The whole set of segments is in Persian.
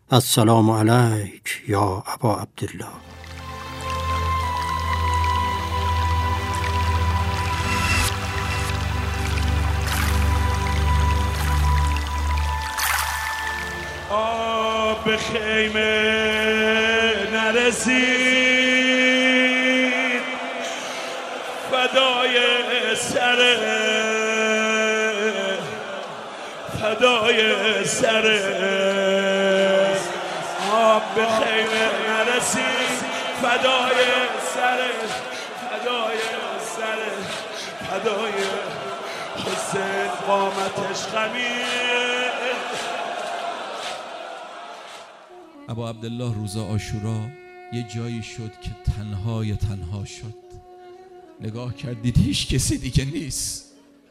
السلام علیک یا ابا عبدالله. به خیمه نرسید فدای سر به خیمه نرسید فدای حسین قامتش خمید. ابا عبدالله روز عاشورا یه جایی شد که تنها شد. نگاه کردید هیچ کسی دیگه نیست،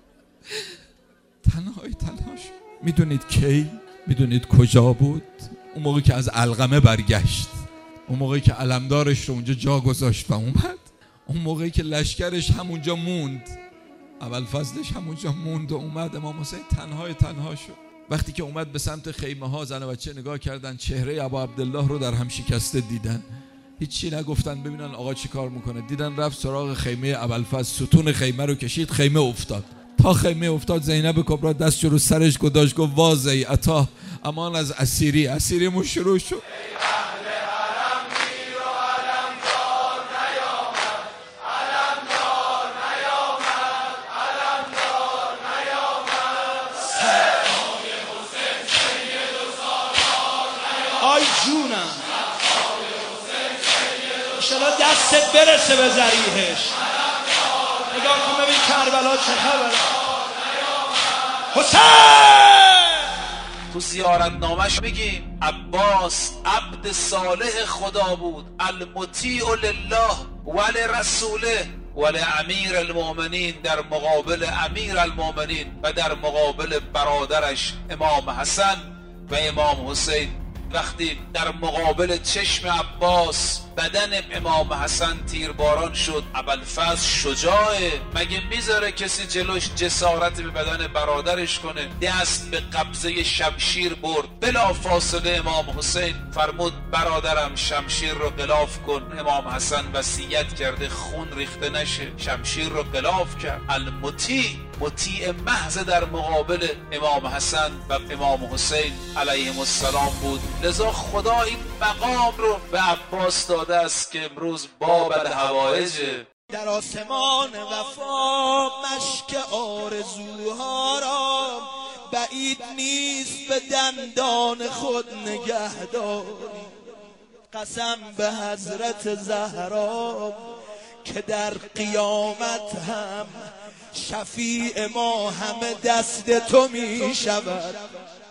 تنها شد. میدونید کی؟ میدونید کجا بود؟ اون موقعی که از علقمه برگشت، اون موقعی که علمدارش رو اونجا جا گذاشت و اومد، اون موقعی که لشکرش همونجا موند، ابوالفضلش همونجا موند و اومد. امام حسین تنها شد. وقتی که اومد به سمت خیمه ها، زن و بچه نگاه کردن، چهره ابا عبدالله رو در هم شکسته دیدن، هیچی نگفتن ببینن آقا چی کار میکنه. دیدن رفت سراغ خیمه ابوالفضل، ستون خیمه رو کشید، خیمه افتاد. تا خیمه افتاد زینب کبرا دست رو سرش گذاشت، گفت وازی عطا، امان از اسیریمون شروع شد. آی جونم انشالله دستت برسه به ذریحش. نگاه کن ببین کربلا چه خبره. حسین تو زیارت نامش میگیم عباس عبد صالح خدا بود، المطیع لله ولرسوله ولامیر المؤمنین، در مقابل امیر المؤمنین و در مقابل برادرش امام حسن و امام حسین. وقتی در مقابل چشم عباس بدن امام حسن تیرباران شد، ابوالفضل شجاعه، مگه میذاره کسی جلوش جسارت به بدن برادرش کنه؟ دست به قبضه شمشیر برد. بلا فاصله امام حسین فرمود برادرم شمشیر رو غلاف کن. امام حسن وصیت کرده خون ریخته نشه، شمشیر رو غلاف کرد. مطیع محض در مقابل امام حسن و امام حسین علیهم السلام بود. لذا خدا این مقام رو به عباس داده است که امروز باب الحوائجه. در آسمان وفا مشک آرزوها را بعید نیست به دندان خود نگهداری. قسم به حضرت زهرا که در قیامت هم شفیع ما همه دست تو می شود.